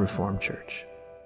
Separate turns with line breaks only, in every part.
Reformed Church.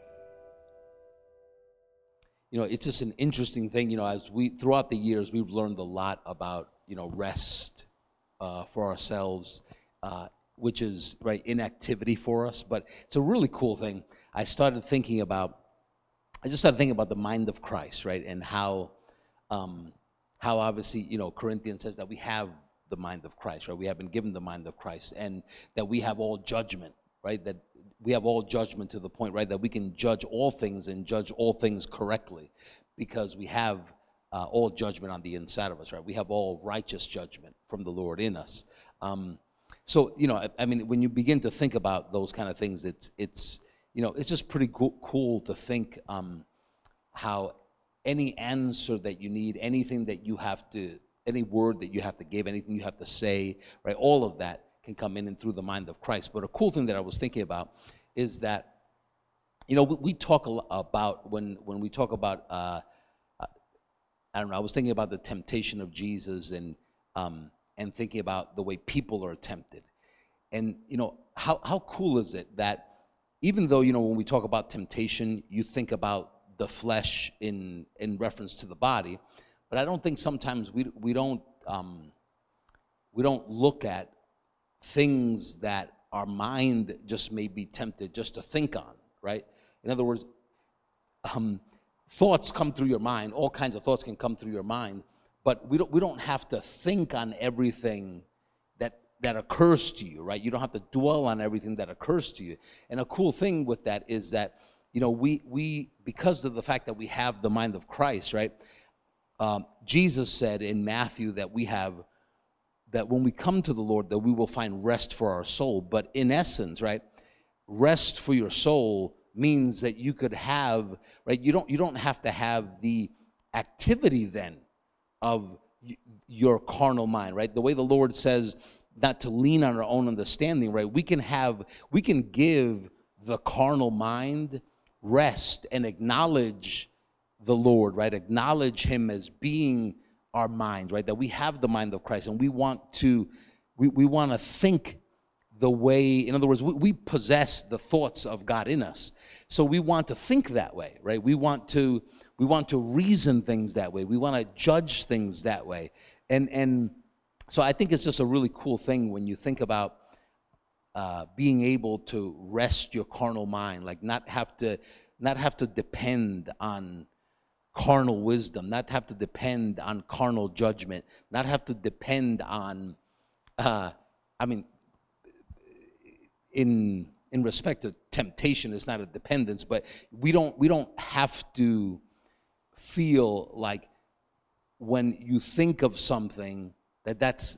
It's just an interesting thing. As throughout the years, we've learned a lot about, rest for ourselves, which is, right, inactivity for us. But it's a really cool thing. I just started thinking about the mind of Christ, right? And how obviously, Corinthians says that we have the mind of Christ, right? We have been given the mind of Christ, and that we have all judgment, right? That we have all judgment to the point, right, that we can judge all things and judge all things correctly, because we have all judgment on the inside of us, right? We have all righteous judgment from the Lord in us. So, when you begin to think about those kind of things, it's just pretty cool to think how any answer that you need, anything that you have to, any word that you have to give, anything you have to say, right, all of that can come in and through the mind of Christ. But a cool thing that I was thinking about is that, we talk about, when we talk about, I was thinking about the temptation of Jesus, and thinking about the way people are tempted. And, how cool is it that even though, when we talk about temptation, you think about the flesh in reference to the body, but I don't think sometimes we don't look at things that our mind just may be tempted just to think on, right? In other words, thoughts come through your mind. All kinds of thoughts can come through your mind, but we don't have to think on everything that occurs to you, right? You don't have to dwell on everything that occurs to you. And a cool thing with that is that, we because of the fact that we have the mind of Christ, right? Jesus said in Matthew that when we come to the Lord, that we will find rest for our soul. But in essence, right, rest for your soul means that you could have, right, you don't have to have the activity then of your carnal mind, right? The way the Lord says not to lean on our own understanding, right? We can give the carnal mind rest and acknowledge the Lord, right? Acknowledge Him as being our mind, right? That we have the mind of Christ, and we want to think the way, in other words, we possess the thoughts of God in us. So we want to think that way, right? We want to reason things that way. We want to judge things that way. And so I think it's just a really cool thing when you think about being able to rest your carnal mind, like not have to depend on carnal wisdom, not have to depend on carnal judgment, not have to depend on, in respect to temptation, it's not a dependence, but we don't have to feel like when you think of something that's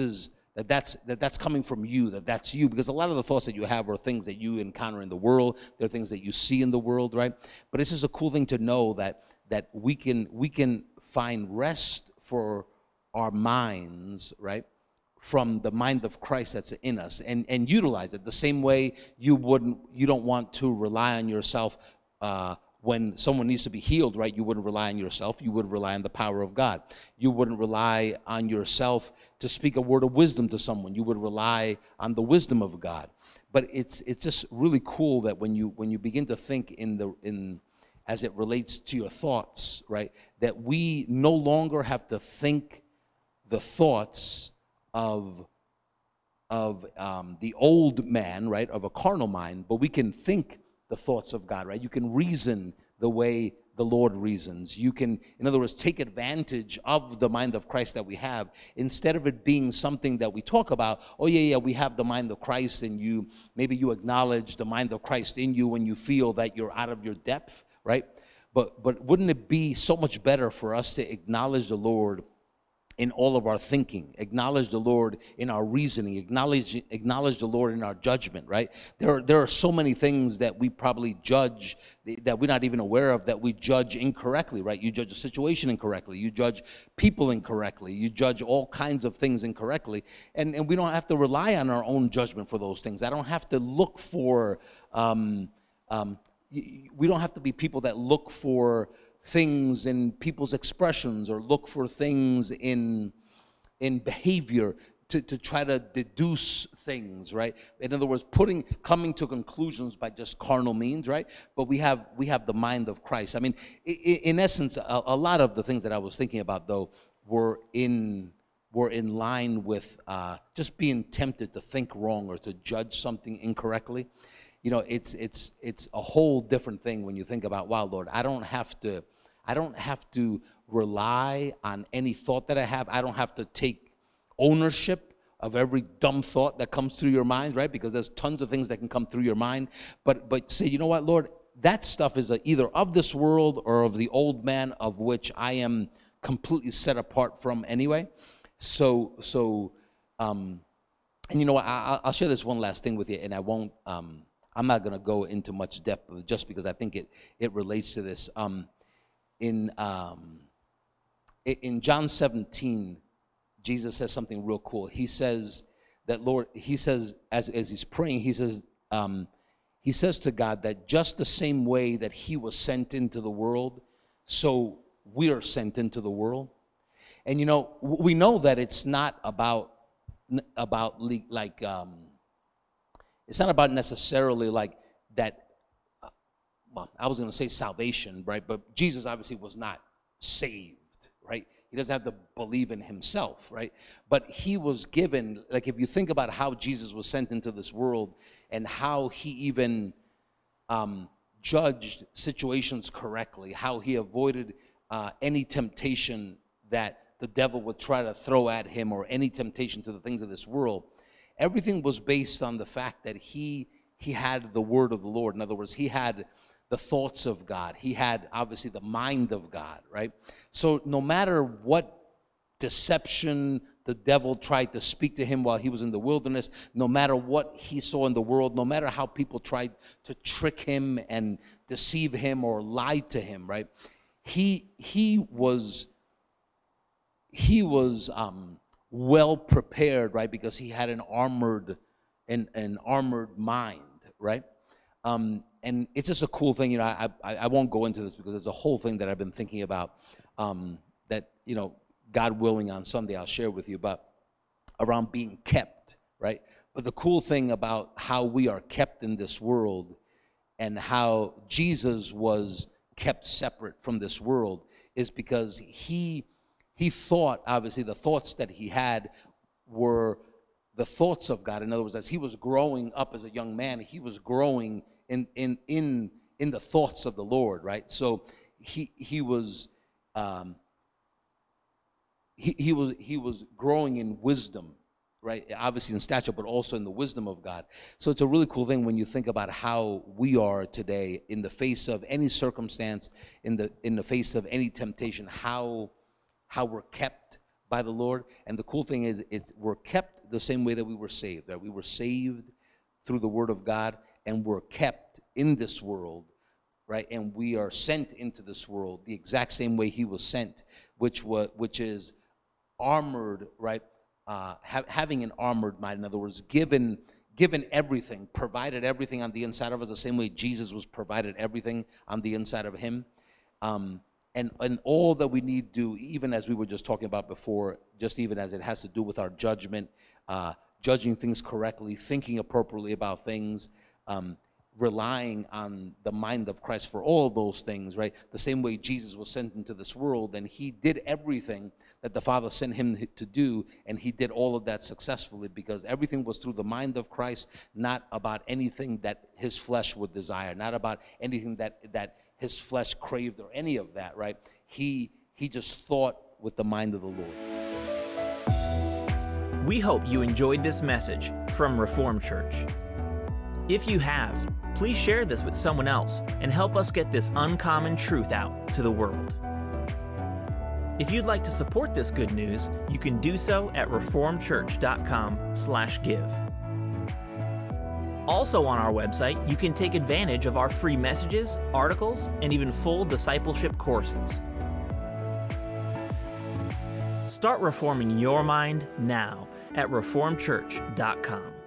coming from you, that's you, because a lot of the thoughts that you have are things that you encounter in the world, they're things that you see in the world, right? But it's just a cool thing to know that we can find rest for our minds, right, from the mind of Christ that's in us, and utilize it the same way you don't want to rely on yourself when someone needs to be healed, right? You wouldn't rely on yourself. You would rely on the power of God. You wouldn't rely on yourself to speak a word of wisdom to someone. You would rely on the wisdom of God. But it's just really cool that when you begin to think as it relates to your thoughts, right, that we no longer have to think the thoughts of the old man, right, of a carnal mind, but we can think the thoughts of God, right? You can reason the way the Lord reasons. You can, in other words, take advantage of the mind of Christ that we have, instead of it being something that we talk about. Oh yeah, we have the mind of Christ, and maybe you acknowledge the mind of Christ in you when you feel that you're out of your depth, right? But wouldn't it be so much better for us to acknowledge the Lord in all of our thinking, acknowledge the Lord in our reasoning, acknowledge the Lord in our judgment, right? There are so many things that we probably judge that we're not even aware of, that we judge incorrectly, right? You judge a situation incorrectly, you judge people incorrectly, you judge all kinds of things incorrectly, and we don't have to rely on our own judgment for those things. I don't have to look for, we don't have to be people that look for things in people's expressions or look for things in behavior. to try to deduce things, right? In other words, coming to conclusions by just carnal means, right? But we have the mind of Christ. I mean, in essence, a lot of the things that I was thinking about, though, were in line with just being tempted to think wrong or to judge something incorrectly. You know, it's a whole different thing when you think about, wow, Lord, I don't have to rely on any thought that I have. I don't have to take ownership of every dumb thought that comes through your mind, right? Because there's tons of things that can come through your mind. But say, you know what, Lord, that stuff is either of this world or of the old man, of which I am completely set apart from anyway. So, and you know what, I'll share this one last thing with you, and I won't, I'm not going to go into much depth just because I think it relates to this. In John 17, Jesus says something real cool. He says that, Lord, he says, as he's praying, he says to God that just the same way that he was sent into the world, so we are sent into the world. And you know, we know that it's not about like it's not about necessarily like that. Well, I was going to say salvation, right? But Jesus obviously was not saved, right? He doesn't have to believe in himself, right? But he was given, like if you think about how Jesus was sent into this world and how he even judged situations correctly, how he avoided any temptation that the devil would try to throw at him or any temptation to the things of this world, everything was based on the fact that he had the word of the Lord. In other words, he had the thoughts of God. He had, obviously, the mind of God, right? So no matter what deception the devil tried to speak to him while he was in the wilderness, no matter what he saw in the world, no matter how people tried to trick him and deceive him or lie to him, right? He was well prepared, right? Because he had an armored mind, right? And it's just a cool thing, you know. I won't go into this because there's a whole thing that I've been thinking about that, you know, God willing, on Sunday I'll share with you about around being kept, right? But the cool thing about how we are kept in this world and how Jesus was kept separate from this world is because he thought, obviously, the thoughts that he had were the thoughts of God. In other words, as he was growing up as a young man, he was growing in the thoughts of the Lord, right? So he was growing in wisdom, right? Obviously in stature, but also in the wisdom of God. So it's a really cool thing when you think about how we are today in the face of any circumstance, in the face of any temptation, how we're kept by the Lord. And the cool thing is we're kept the same way that we were saved, right? We were saved through the word of God, and we're kept in this world, right? And we are sent into this world the exact same way he was sent, which is armored, right? Having an armored mind. In other words, given everything, provided everything on the inside of us, the same way Jesus was provided everything on the inside of him. And all that we need to do, even as we were just talking about before, just even as it has to do with our judgment, judging things correctly, thinking appropriately about things, relying on the mind of Christ for all of those things, right? The same way Jesus was sent into this world, and he did everything that the Father sent him to do, and he did all of that successfully because everything was through the mind of Christ, not about anything that his flesh would desire, not about anything that his flesh craved or any of that, right? He just thought with the mind of the Lord.
We hope you enjoyed this message from Reformed Church. If you have, please share this with someone else and help us get this uncommon truth out to the world. If you'd like to support this good news, you can do so at reformedchurch.com/give. Also on our website, you can take advantage of our free messages, articles, and even full discipleship courses. Start reforming your mind now at reformedchurch.com.